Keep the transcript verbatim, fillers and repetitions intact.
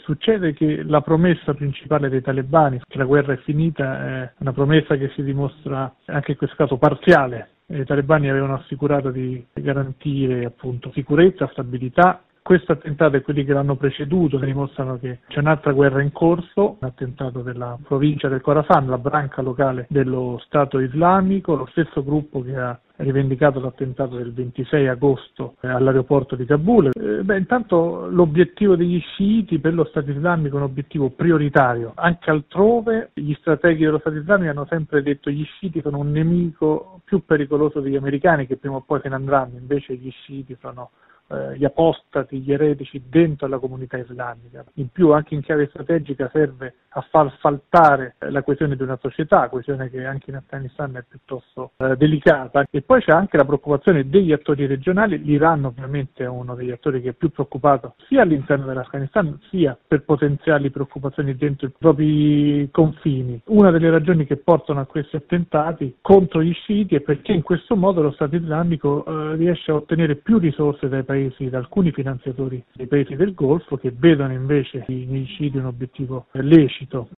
Succede che la promessa principale dei talebani, che la guerra è finita, è una promessa che si dimostra anche in questo caso parziale. I talebani avevano assicurato di garantire appunto sicurezza, stabilità. Questo attentato e quelli che l'hanno preceduto dimostrano che c'è un'altra guerra in corso, un attentato della provincia del Khorasan, la branca locale dello Stato islamico, lo stesso gruppo che ha rivendicato l'attentato del ventisei agosto all'aeroporto di Kabul. Eh, beh, intanto l'obiettivo degli sciiti per lo Stato islamico è un obiettivo prioritario. Anche altrove gli strateghi dello Stato islamico hanno sempre detto che gli sciiti sono un nemico più pericoloso degli americani, che prima o poi se ne andranno, invece gli sciiti sono eh, gli apostati, gli eretici dentro la comunità islamica. In più, anche in chiave strategica, serve a far saltare la coesione di una società, coesione che anche in Afghanistan è piuttosto eh, delicata. E poi c'è anche la preoccupazione degli attori regionali. L'Iran ovviamente è uno degli attori che è più preoccupato sia all'interno dell'Afghanistan sia per potenziali preoccupazioni dentro i propri confini. Una delle ragioni che portano a questi attentati contro gli sciiti è perché in questo modo lo Stato islamico eh, riesce a ottenere più risorse dai paesi, da alcuni finanziatori dei paesi del Golfo, che vedono invece negli sciiti un obiettivo lecito.